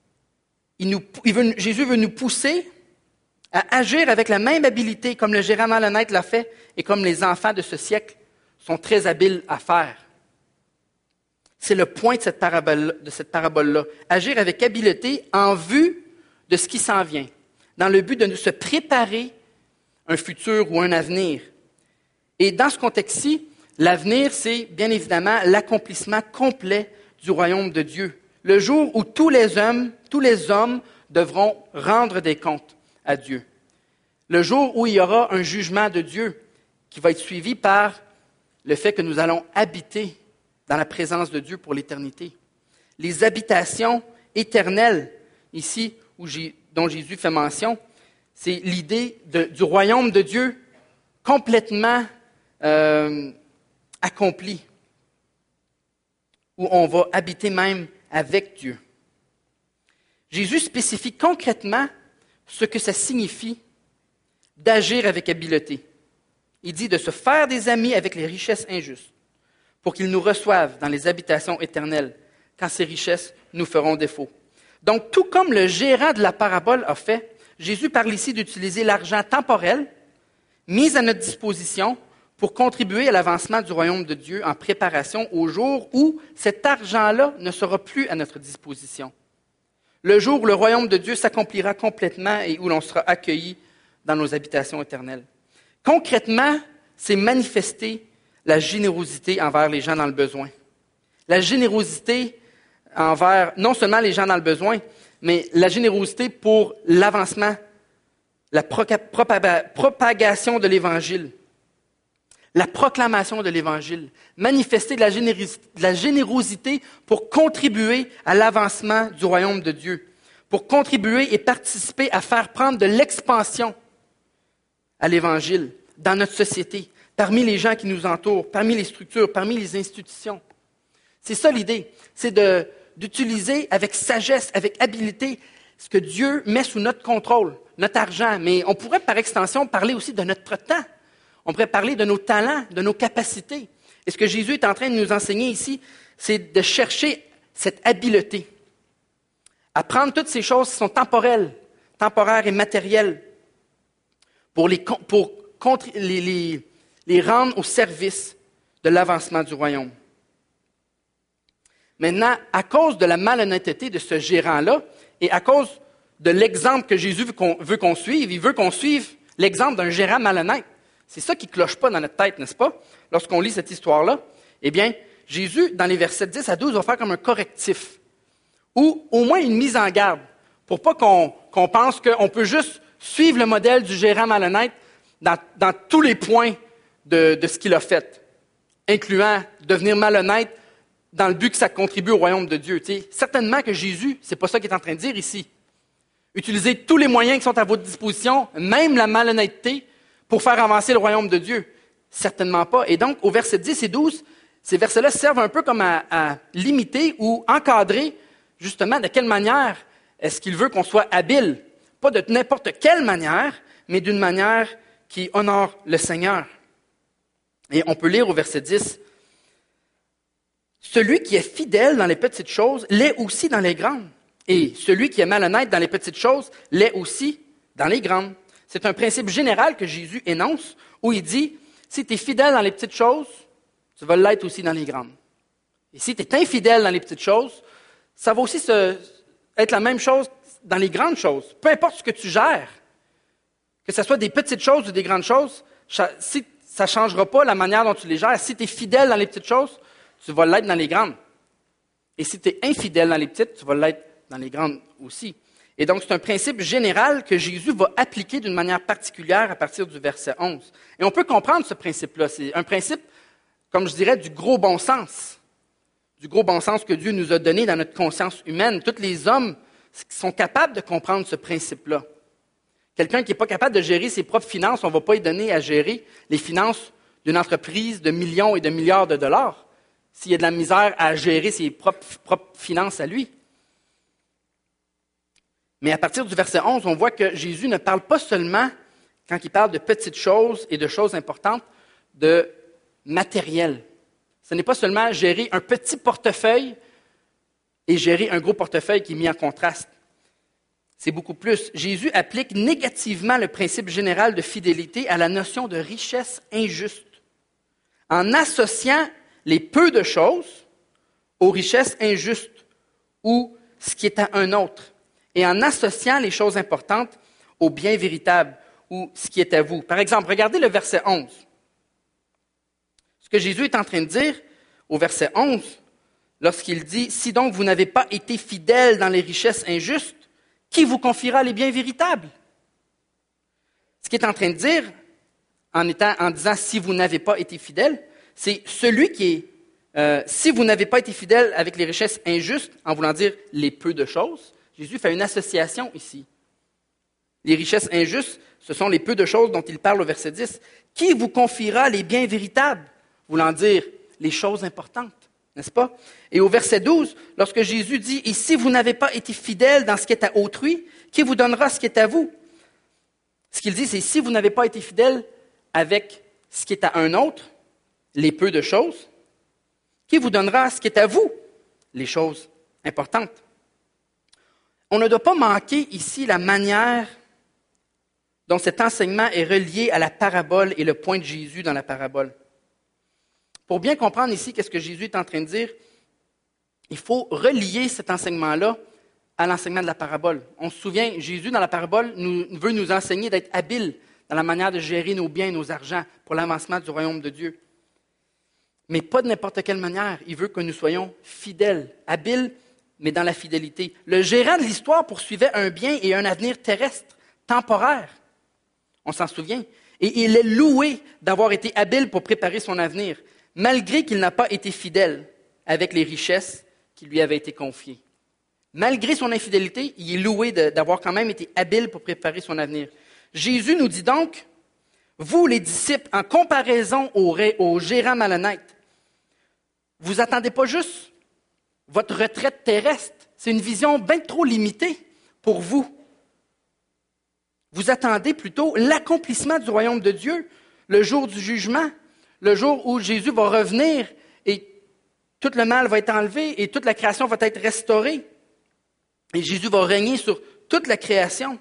Jésus veut nous pousser à agir avec la même habileté comme le gérant malhonnête l'a fait et comme les enfants de ce siècle sont très habiles à faire. C'est le point de cette parabole-là. Agir avec habileté en vue de ce qui s'en vient, dans le but de se préparer un futur ou un avenir. Et dans ce contexte-ci, l'avenir, c'est bien évidemment l'accomplissement complet du royaume de Dieu. Le jour où tous les hommes devront rendre des comptes à Dieu. Le jour où il y aura un jugement de Dieu qui va être suivi par le fait que nous allons habiter dans la présence de Dieu pour l'éternité. Les habitations éternelles, ici, dont Jésus fait mention, c'est l'idée du royaume de Dieu complètement accompli, où on va habiter même avec Dieu. Jésus spécifie concrètement ce que ça signifie d'agir avec habileté. Il dit de se faire des amis avec les richesses injustes, pour qu'ils nous reçoivent dans les habitations éternelles, quand ces richesses nous feront défaut. Donc, tout comme le gérant de la parabole a fait, Jésus parle ici d'utiliser l'argent temporel mis à notre disposition pour contribuer à l'avancement du royaume de Dieu en préparation au jour où cet argent-là ne sera plus à notre disposition. Le jour où le royaume de Dieu s'accomplira complètement et où l'on sera accueilli dans nos habitations éternelles. Concrètement, c'est manifester la générosité envers les gens dans le besoin. La générosité envers non seulement les gens dans le besoin, mais la générosité pour l'avancement, la propagation de l'Évangile, la proclamation de l'Évangile, manifester de la générosité pour contribuer à l'avancement du royaume de Dieu, pour contribuer et participer à faire prendre de l'expansion à l'Évangile dans notre société, parmi les gens qui nous entourent, parmi les structures, parmi les institutions. C'est ça l'idée, c'est d'utiliser avec sagesse, avec habileté, ce que Dieu met sous notre contrôle, notre argent. Mais on pourrait par extension parler aussi de notre temps. On pourrait parler de nos talents, de nos capacités. Et ce que Jésus est en train de nous enseigner ici, c'est de chercher cette habileté, à prendre toutes ces choses qui sont temporaires et matérielles, pour les rendre au service de l'avancement du royaume. Maintenant, à cause de la malhonnêteté de ce gérant-là, et à cause de l'exemple que Jésus veut qu'on suive, il veut qu'on suive l'exemple d'un gérant malhonnête. C'est ça qui ne cloche pas dans notre tête, n'est-ce pas? Lorsqu'on lit cette histoire-là, eh bien, Jésus, dans les versets 10 à 12, va faire comme un correctif, ou au moins une mise en garde, pour pas qu'on pense qu'on peut juste suivre le modèle du gérant malhonnête dans tous les points de ce qu'il a fait, incluant devenir malhonnête dans le but que ça contribue au royaume de Dieu. Tu sais, certainement que Jésus, c'est pas ça qu'il est en train de dire ici. Utilisez tous les moyens qui sont à votre disposition, même la malhonnêteté, pour faire avancer le royaume de Dieu. Certainement pas. Et donc, au verset 10 et 12, ces versets-là servent un peu comme à limiter ou encadrer justement de quelle manière est-ce qu'il veut qu'on soit habile. Pas de n'importe quelle manière, mais d'une manière qui honore le Seigneur. Et on peut lire au verset 10, « Celui qui est fidèle dans les petites choses l'est aussi dans les grandes. Et celui qui est malhonnête dans les petites choses l'est aussi dans les grandes. » C'est un principe général que Jésus énonce, où il dit, si tu es fidèle dans les petites choses, tu vas l'être aussi dans les grandes. Et si tu es infidèle dans les petites choses, ça va aussi être la même chose dans les grandes choses. Peu importe ce que tu gères, que ce soit des petites choses ou des grandes choses, si ça ne changera pas la manière dont tu les gères. Si tu es fidèle dans les petites choses, tu vas l'être dans les grandes. Et si tu es infidèle dans les petites, tu vas l'être dans les grandes aussi. Et donc, c'est un principe général que Jésus va appliquer d'une manière particulière à partir du verset 11. Et on peut comprendre ce principe-là. C'est un principe, comme je dirais, du gros bon sens. Du gros bon sens que Dieu nous a donné dans notre conscience humaine. Tous les hommes sont capables de comprendre ce principe-là. Quelqu'un qui n'est pas capable de gérer ses propres finances, on ne va pas lui donner à gérer les finances d'une entreprise de millions et de milliards de dollars. s'il y a de la misère à gérer ses propres finances à lui. Mais à partir du verset 11, on voit que Jésus ne parle pas seulement, quand il parle de petites choses et de choses importantes, de matériel. Ce n'est pas seulement gérer un petit portefeuille et gérer un gros portefeuille qui est mis en contraste. C'est beaucoup plus. Jésus applique négativement le principe général de fidélité à la notion de richesse injuste, en associant les peu de choses aux richesses injustes ou ce qui est à un autre, et en associant les choses importantes au bien véritable ou ce qui est à vous. Par exemple, regardez le verset 11. Ce que Jésus est en train de dire au verset 11, lorsqu'il dit « Si donc vous n'avez pas été fidèles dans les richesses injustes, qui vous confiera les biens véritables? » Ce qu'il est en train de dire, en disant « si vous n'avez pas été fidèles », c'est celui qui est, si vous n'avez pas été fidèle avec les richesses injustes, en voulant dire les peu de choses, Jésus fait une association ici. Les richesses injustes, ce sont les peu de choses dont il parle au verset 10. Qui vous confiera les biens véritables? Voulant dire les choses importantes, n'est-ce pas? Et au verset 12, lorsque Jésus dit « Et si vous n'avez pas été fidèles dans ce qui est à autrui, qui vous donnera ce qui est à vous? » Ce qu'il dit, c'est « Si vous n'avez pas été fidèles avec ce qui est à un autre, les peu de choses, qui vous donnera ce qui est à vous? Les choses importantes. » On ne doit pas manquer ici la manière dont cet enseignement est relié à la parabole et le point de Jésus dans la parabole. Pour bien comprendre ici qu'est-ce que Jésus est en train de dire, il faut relier cet enseignement-là à l'enseignement de la parabole. On se souvient, Jésus, dans la parabole, veut nous enseigner d'être habiles dans la manière de gérer nos biens et nos argents pour l'avancement du royaume de Dieu. Mais pas de n'importe quelle manière. Il veut que nous soyons fidèles, habiles, mais dans la fidélité. Le gérant de l'histoire poursuivait un bien et un avenir terrestre, temporaire. On s'en souvient. Et il est loué d'avoir été habile pour préparer son avenir, malgré qu'il n'a pas été fidèle avec les richesses qui lui avaient été confiées. Malgré son infidélité, il est loué d'avoir quand même été habile pour préparer son avenir. Jésus nous dit donc, vous les disciples, en comparaison aux gérants malhonnêtes, vous n'attendez pas juste votre retraite terrestre. C'est une vision bien trop limitée pour vous. Vous attendez plutôt l'accomplissement du royaume de Dieu, le jour du jugement, le jour où Jésus va revenir et tout le mal va être enlevé et toute la création va être restaurée. Et Jésus va régner sur toute la création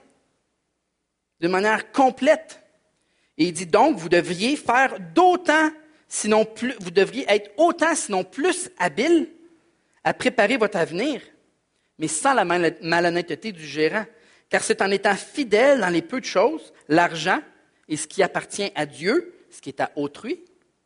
de manière complète. Et il dit donc, vous devriez faire d'autant, sinon plus, vous devriez être autant, sinon plus habiles à préparer votre avenir, mais sans la malhonnêteté du gérant. Car c'est en étant fidèle dans les peu de choses, l'argent et ce qui appartient à Dieu, ce qui est à autrui,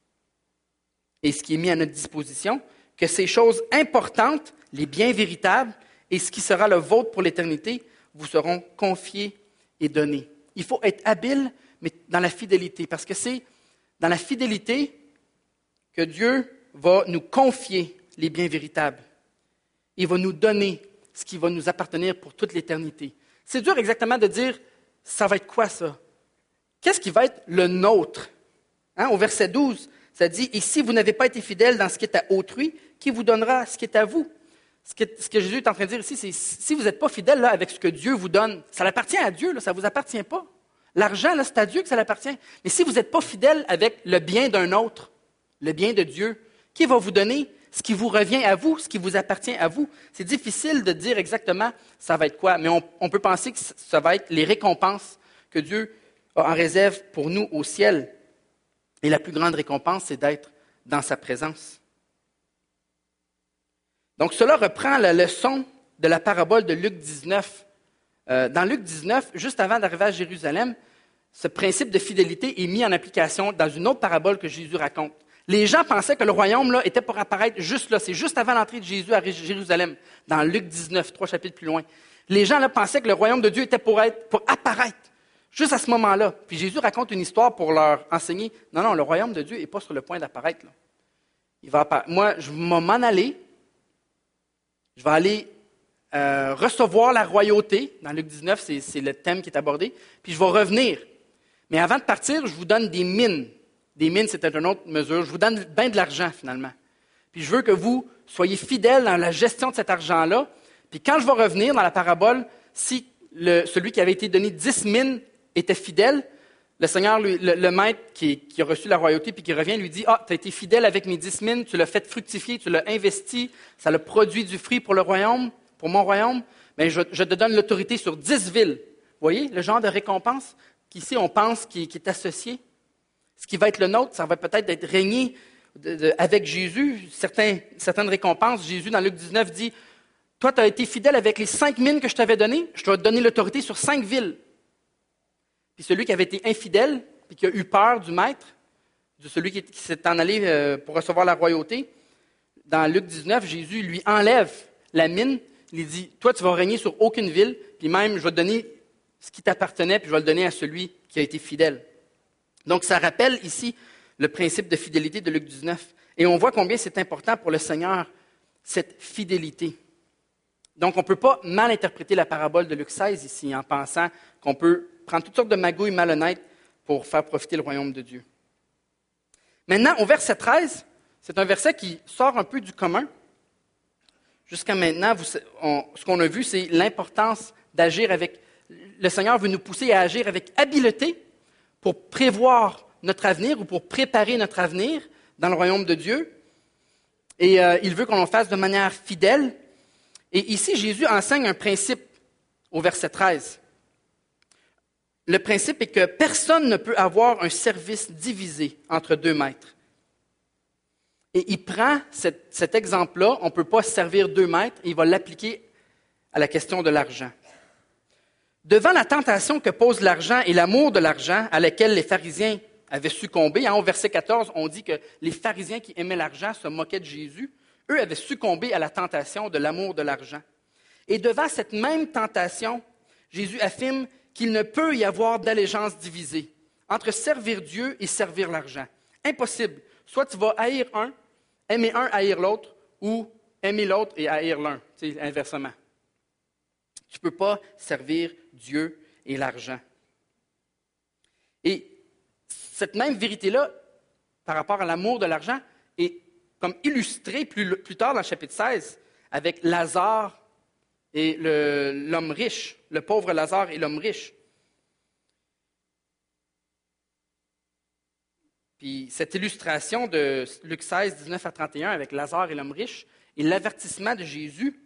et ce qui est mis à notre disposition, que ces choses importantes, les biens véritables et ce qui sera le vôtre pour l'éternité, vous seront confiés et donnés. Il faut être habile, mais dans la fidélité, parce que c'est dans la fidélité que Dieu va nous confier les biens véritables. Il va nous donner ce qui va nous appartenir pour toute l'éternité. C'est dur exactement de dire, ça va être quoi ça? Qu'est-ce qui va être le nôtre? Au verset 12, ça dit, « Et si vous n'avez pas été fidèles dans ce qui est à autrui, qui vous donnera ce qui est à vous? » Ce que Jésus est en train de dire ici, c'est si vous n'êtes pas fidèle là, avec ce que Dieu vous donne, ça appartient à Dieu, là, ça ne vous appartient pas. L'argent, là, c'est à Dieu que ça appartient. Mais si vous n'êtes pas fidèle avec le bien d'un autre, le bien de Dieu, qui va vous donner ce qui vous revient à vous, ce qui vous appartient à vous? C'est difficile de dire exactement ça va être quoi, mais on peut penser que ça va être les récompenses que Dieu a en réserve pour nous au ciel. Et la plus grande récompense, c'est d'être dans sa présence. Donc, cela reprend la leçon de la parabole de Luc 19. Dans Luc 19, juste avant d'arriver à Jérusalem, ce principe de fidélité est mis en application dans une autre parabole que Jésus raconte. Les gens pensaient que le royaume là, était pour apparaître juste là. C'est juste avant l'entrée de Jésus à Jérusalem, dans Luc 19, 3 chapitres plus loin. Les gens là, pensaient que le royaume de Dieu était pour apparaître, juste à ce moment-là. Puis Jésus raconte une histoire pour leur enseigner. Non, le royaume de Dieu n'est pas sur le point d'apparaître. Là. Il va apparaître. Moi, je vais m'en aller. Je vais aller recevoir la royauté. Dans Luc 19, c'est le thème qui est abordé. Puis je vais revenir. Mais avant de partir, je vous donne des mines. Des mines, c'était une autre mesure. Je vous donne bien de l'argent, finalement. puis je veux que vous soyez fidèles dans la gestion de cet argent-là. Puis quand je vais revenir dans la parabole, si celui qui avait été donné 10 mines était fidèle, le Seigneur, le maître qui a reçu la royauté, puis qui revient, lui dit, « Ah, tu as été fidèle avec mes 10 mines, tu l'as fait fructifier, tu l'as investi, ça a produit du fruit pour le royaume, pour mon royaume, mais je te donne l'autorité sur 10 villes. » Vous voyez le genre de récompense qu'ici on pense qui est associé? Ce qui va être le nôtre, ça va peut-être être régner avec Jésus. Certaines récompenses, Jésus dans Luc 19 dit, « Toi, tu as été fidèle avec les 5 mines que je t'avais données, je vais te donner l'autorité sur 5 villes. » Puis celui qui avait été infidèle, puis qui a eu peur du maître, de celui qui s'est en allé pour recevoir la royauté, dans Luc 19, Jésus lui enlève la mine. Il lui dit, « Toi, tu vas régner sur aucune ville, puis même, je vais te donner ce qui t'appartenait, puis je vais le donner à celui qui a été fidèle. » Donc, ça rappelle ici le principe de fidélité de Luc 19. Et on voit combien c'est important pour le Seigneur, cette fidélité. Donc, on ne peut pas mal interpréter la parabole de Luc 16 ici, en pensant qu'on peut prendre toutes sortes de magouilles malhonnêtes pour faire profiter le royaume de Dieu. Maintenant, au verset 13, c'est un verset qui sort un peu du commun. Jusqu'à maintenant, ce qu'on a vu, c'est l'importance d'agir avec... Le Seigneur veut nous pousser à agir avec habileté pour prévoir notre avenir ou pour préparer notre avenir dans le royaume de Dieu. Et il veut qu'on le fasse de manière fidèle. Et ici, Jésus enseigne un principe au verset 13. Le principe est que personne ne peut avoir un service divisé entre 2 maîtres. Et il prend cet exemple-là, on ne peut pas servir 2 maîtres, et il va l'appliquer à la question de l'argent. Devant la tentation que pose l'argent et l'amour de l'argent à laquelle les pharisiens avaient succombé, au verset 14, on dit que les pharisiens qui aimaient l'argent se moquaient de Jésus. Eux avaient succombé à la tentation de l'amour de l'argent. Et devant cette même tentation, Jésus affirme qu'il ne peut y avoir d'allégeance divisée entre servir Dieu et servir l'argent. Impossible. Soit tu vas haïr un, aimer un, haïr l'autre, ou aimer l'autre et haïr l'un, inversement. Tu ne peux pas servir Dieu et l'argent. Et cette même vérité-là, par rapport à l'amour de l'argent, est comme illustrée plus tard dans le chapitre 16, avec Lazare et l'homme riche, le pauvre Lazare et l'homme riche. Puis cette illustration de Luc 16, 19 à 31, avec Lazare et l'homme riche, et l'avertissement de Jésus,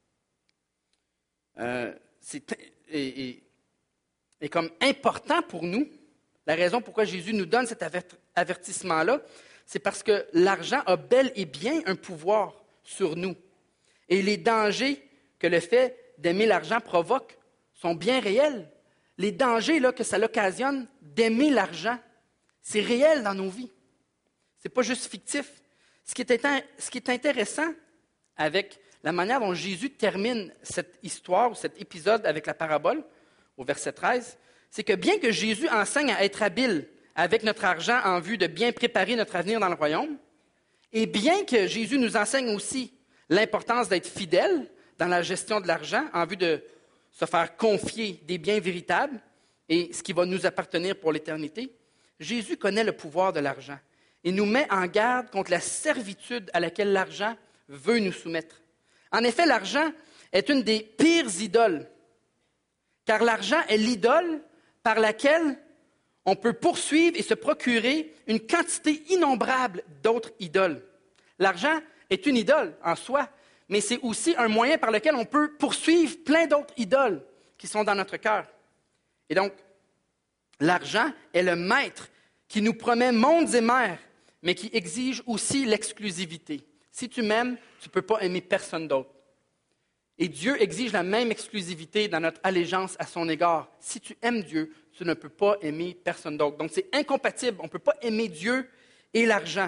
est comme important pour nous. La raison pourquoi Jésus nous donne cet avertissement-là, c'est parce que l'argent a bel et bien un pouvoir sur nous. Et les dangers que le fait d'aimer l'argent provoque sont bien réels. Les dangers là, que ça l'occasionne d'aimer l'argent, c'est réel dans nos vies. Ce n'est pas juste fictif. Ce qui est intéressant avec la manière dont Jésus termine cette histoire ou cet épisode avec la parabole, au verset 13, c'est que bien que Jésus enseigne à être habile avec notre argent en vue de bien préparer notre avenir dans le royaume, et bien que Jésus nous enseigne aussi l'importance d'être fidèle dans la gestion de l'argent en vue de se faire confier des biens véritables et ce qui va nous appartenir pour l'éternité, Jésus connaît le pouvoir de l'argent et nous met en garde contre la servitude à laquelle l'argent veut nous soumettre. En effet, l'argent est une des pires idoles, car l'argent est l'idole par laquelle on peut poursuivre et se procurer une quantité innombrable d'autres idoles. L'argent est une idole en soi, mais c'est aussi un moyen par lequel on peut poursuivre plein d'autres idoles qui sont dans notre cœur. Et donc, l'argent est le maître qui nous promet mondes et mers, mais qui exige aussi l'exclusivité. Si tu m'aimes, tu ne peux pas aimer personne d'autre. Et Dieu exige la même exclusivité dans notre allégeance à son égard. Si tu aimes Dieu, tu ne peux pas aimer personne d'autre. Donc c'est incompatible. On ne peut pas aimer Dieu et l'argent.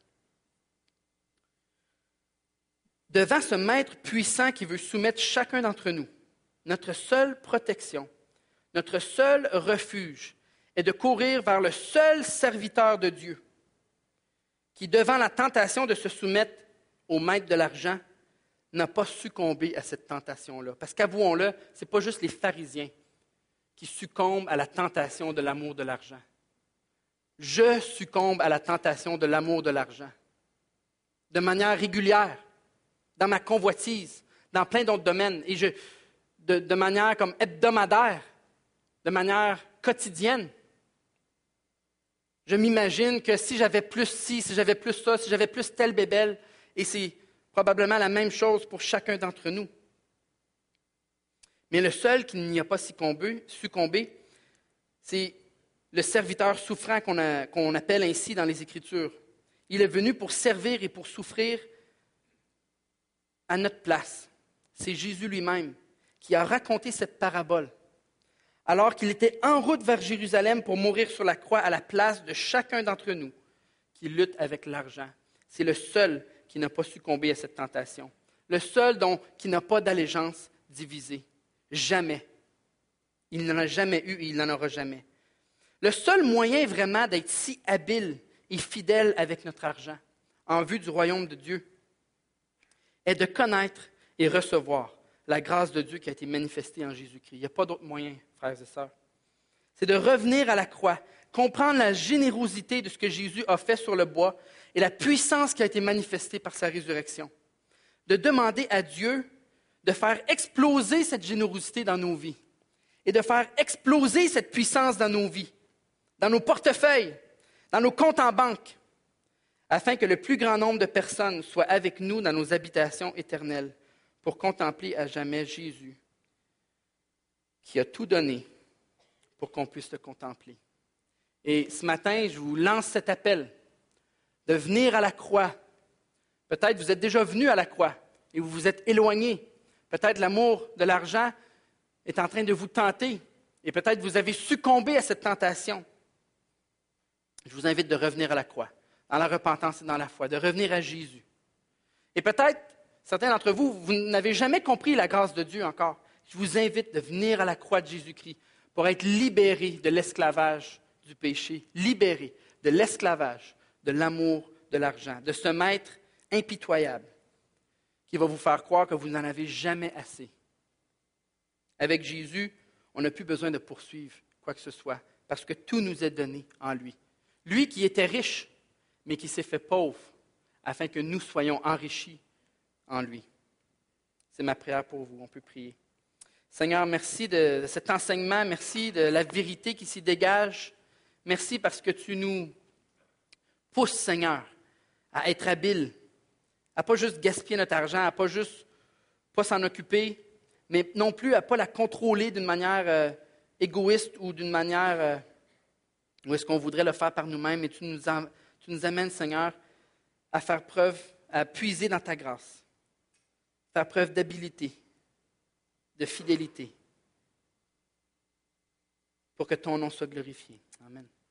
Devant ce maître puissant qui veut soumettre chacun d'entre nous, notre seule protection, notre seul refuge est de courir vers le seul serviteur de Dieu qui, devant la tentation de se soumettre au maître de l'argent, n'a pas succombé à cette tentation-là. Parce qu'avouons-le, ce n'est pas juste les pharisiens qui succombent à la tentation de l'amour de l'argent. Je succombe à la tentation de l'amour de l'argent. de manière régulière, dans ma convoitise, dans plein d'autres domaines, et de manière comme hebdomadaire, de manière quotidienne. Je m'imagine que si j'avais plus ci, si j'avais plus ça, si j'avais plus telle bébelle, et c'est probablement la même chose pour chacun d'entre nous. Mais le seul qui n'y a pas succombé, c'est le serviteur souffrant qu'on appelle ainsi dans les Écritures. Il est venu pour servir et pour souffrir à notre place. C'est Jésus lui-même qui a raconté cette parabole, alors qu'il était en route vers Jérusalem pour mourir sur la croix à la place de chacun d'entre nous qui lutte avec l'argent. C'est le seul qui n'a pas succombé à cette tentation. Le seul qui n'a pas d'allégeance divisée. Jamais. Il n'en a jamais eu et il n'en aura jamais. Le seul moyen vraiment d'être si habile et fidèle avec notre argent, en vue du royaume de Dieu, est de connaître et recevoir la grâce de Dieu qui a été manifestée en Jésus-Christ. Il n'y a pas d'autre moyen, frères et sœurs. C'est de revenir à la croix, comprendre la générosité de ce que Jésus a fait sur le bois et la puissance qui a été manifestée par sa résurrection. De demander à Dieu de faire exploser cette générosité dans nos vies et de faire exploser cette puissance dans nos vies, dans nos portefeuilles, dans nos comptes en banque, afin que le plus grand nombre de personnes soient avec nous dans nos habitations éternelles pour contempler à jamais Jésus, qui a tout donné pour qu'on puisse le contempler. Et ce matin, je vous lance cet appel de venir à la croix. Peut-être vous êtes déjà venu à la croix et vous vous êtes éloigné. Peut-être l'amour de l'argent est en train de vous tenter et peut-être vous avez succombé à cette tentation. Je vous invite de revenir à la croix, dans la repentance et dans la foi, de revenir à Jésus. Et peut-être, certains d'entre vous, vous n'avez jamais compris la grâce de Dieu encore. Je vous invite de venir à la croix de Jésus-Christ pour être libéré de l'esclavage du péché, libéré de l'esclavage, de l'amour de l'argent, de ce maître impitoyable qui va vous faire croire que vous n'en avez jamais assez. Avec Jésus, on n'a plus besoin de poursuivre quoi que ce soit, parce que tout nous est donné en lui. Lui qui était riche, mais qui s'est fait pauvre, afin que nous soyons enrichis en lui. C'est ma prière pour vous, on peut prier. Seigneur, merci de cet enseignement, merci de la vérité qui s'y dégage. Merci parce que tu nous pousses, Seigneur, à être habiles, à pas juste gaspiller notre argent, à pas juste pas s'en occuper, mais non plus à pas la contrôler d'une manière égoïste ou d'une manière où est-ce qu'on voudrait le faire par nous-mêmes. Et tu nous amènes, Seigneur, à faire preuve, à puiser dans ta grâce, faire preuve d'habileté, de fidélité, pour que ton nom soit glorifié. Amen.